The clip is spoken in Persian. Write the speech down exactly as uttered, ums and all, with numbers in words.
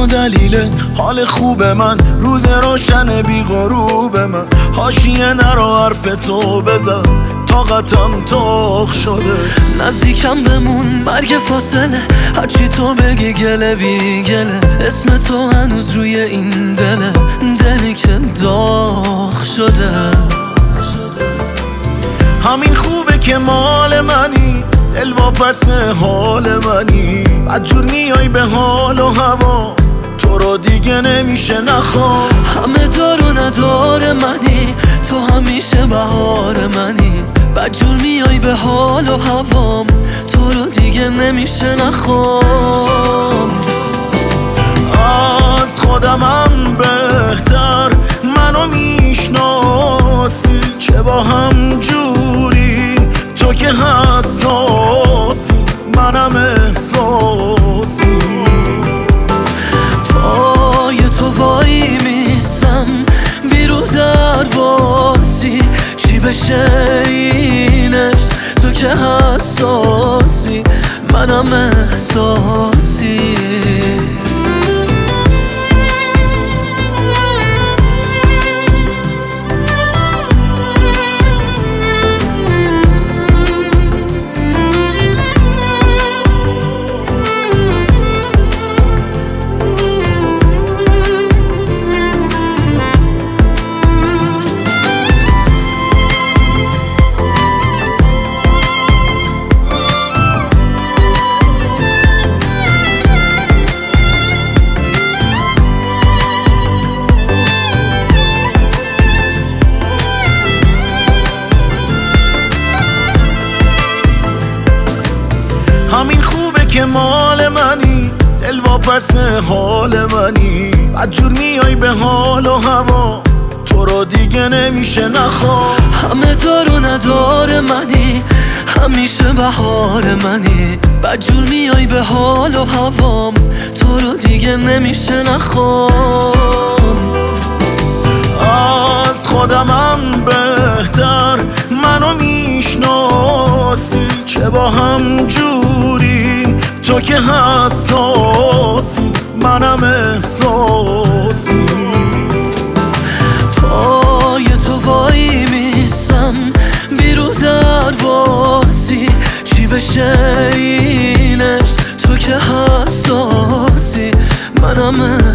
تو دلیل حال خوب من، روز روشن بی غروب من. حاشیه نرو حرف تو بزن، طاقتم تاخ شده. نزدیکم بمون مرگ فاصله، هرچی تو بگی گله بی گله. اسم تو هنوز روی این دله، دلی که داغ شده. همین خوبه که مال منی، دل واپس حال منی. بدجور میای به حال و هوا، تو رو دیگه نمیشه نخوام. همه دار و ندار منی، تو همیشه بهار منی. بدجور میای به حال و هوام، تو رو دیگه نمیشه نخوام. از خودمم بهتر منو میشناسی، چه با هم جوری تو که حساسی، منم احساسی. پای تو وای میسم بیرو درواسی، چی بشه اینش تو که حساسی، منم احساسی. همین خوبه که مال منی، دل واپس حال منی. بدجور میای به حال و هوا، تو رو دیگه نمیشه نخوام. همه دار و ندار منی، همیشه بهار منی. بدجور میای به حال و هوام، تو رو دیگه نمیشه نخوام. از خودمم بهتر منو میشناسی، چه با هم جوری تو که حساسی، منم احساسی. پای تو وای میسم بیرو درواسی، چی بشه اینش تو که حساسی، منم